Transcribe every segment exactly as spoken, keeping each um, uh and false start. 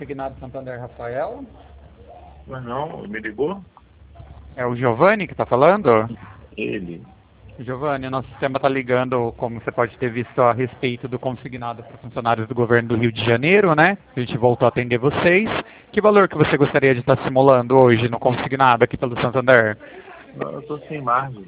Consignado Santander, Rafael. Mas não, me ligou? É o Giovanni que está falando? Ele. Giovanni, nosso sistema está ligando, como você pode ter visto, a respeito do consignado para funcionários do governo do Rio de Janeiro, né? A gente voltou a atender vocês. Que valor que você gostaria de estar simulando hoje no consignado aqui pelo Santander? Eu estou sem margem.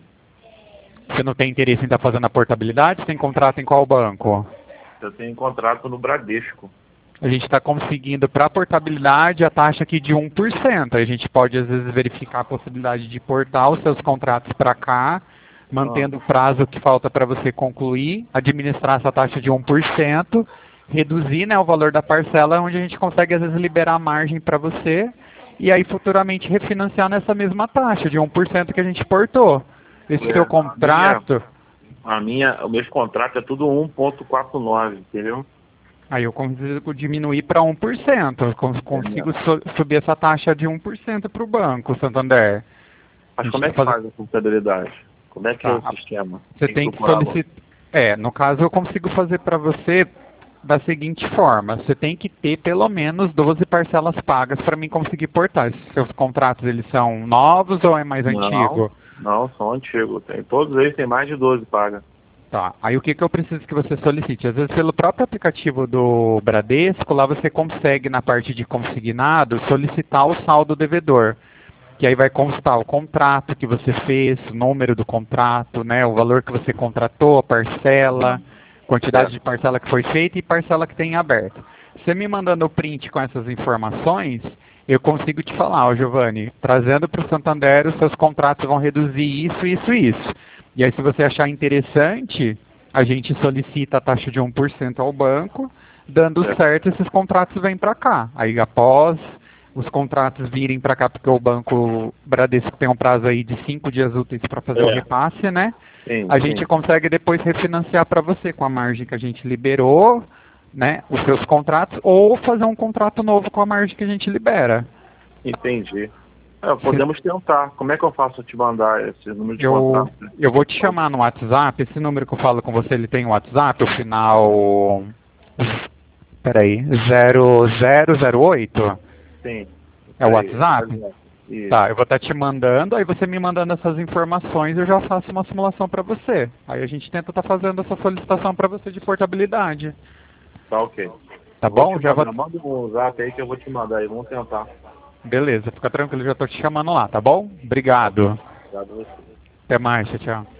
Você não tem interesse em estar fazendo a portabilidade? Você tem contrato em qual banco? Eu tenho contrato no Bradesco. A gente está conseguindo para a portabilidade a taxa aqui de um por cento. A gente pode às vezes verificar a possibilidade de portar os seus contratos para cá, mantendo o prazo que falta para você concluir, administrar essa taxa de um por cento, reduzir, né, o valor da parcela, onde a gente consegue às vezes liberar a margem para você e aí futuramente refinanciar nessa mesma taxa de um por cento que a gente portou. Esse É, seu contrato... A minha, a minha, o meu contrato é tudo um ponto quatro nove, entendeu? Aí eu consigo diminuir para um por cento, eu cons- consigo su- subir essa taxa de um por cento para o banco, Santander. Mas A como é gente que tá fazendo- faz a contabilidade? Como é que é Tá. o sistema? Você tem que procurar lá. solicitar... É, no caso eu consigo fazer para você da seguinte forma, você tem que ter pelo menos doze parcelas pagas para mim conseguir portar. Esses seus contratos, eles são novos ou é mais antigo? Não, não, são antigos. Tem, todos eles têm mais de doze pagas. Tá, aí o que, que eu preciso que você solicite? Às vezes pelo próprio aplicativo do Bradesco, lá você consegue na parte de consignado solicitar o saldo devedor. Que aí vai constar o contrato que você fez, o número do contrato, né, o valor que você contratou, a parcela, quantidade de parcela que foi feita e parcela que tem em aberto. Você me mandando o print com essas informações, eu consigo te falar, ó, Giovanni, trazendo para o Santander, os seus contratos vão reduzir isso, isso e isso. E aí se você achar interessante, a gente solicita a taxa de um por cento ao banco, dando Certo. certo, esses contratos vêm para cá. Aí após os contratos virem para cá, porque o Banco Bradesco tem um prazo aí de cinco dias úteis para fazer É. o repasse, né? Sim, A sim. gente consegue depois refinanciar para você com a margem que a gente liberou, né? Os seus contratos, ou fazer um contrato novo com a margem que a gente libera. Entendi. É, podemos tentar. Como é que eu faço te mandar esse número de Eu, contrato? eu vou te chamar no WhatsApp, esse número que eu falo com você, ele tem o WhatsApp, o final... Peraí, zero zero zero oito? Sim. É o Aí, WhatsApp? Isso. Tá, eu vou estar te mandando, aí você me mandando essas informações, eu já faço uma simulação para você. Aí a gente tenta estar fazendo essa solicitação para você de portabilidade. Tá ok. Tá Vou bom? te Já vou... mandar. Manda um zap aí que eu vou te mandar aí. Vamos tentar. Beleza, fica tranquilo, já estou te chamando lá, tá bom? Obrigado. Obrigado a você. Até mais, tchau, tchau.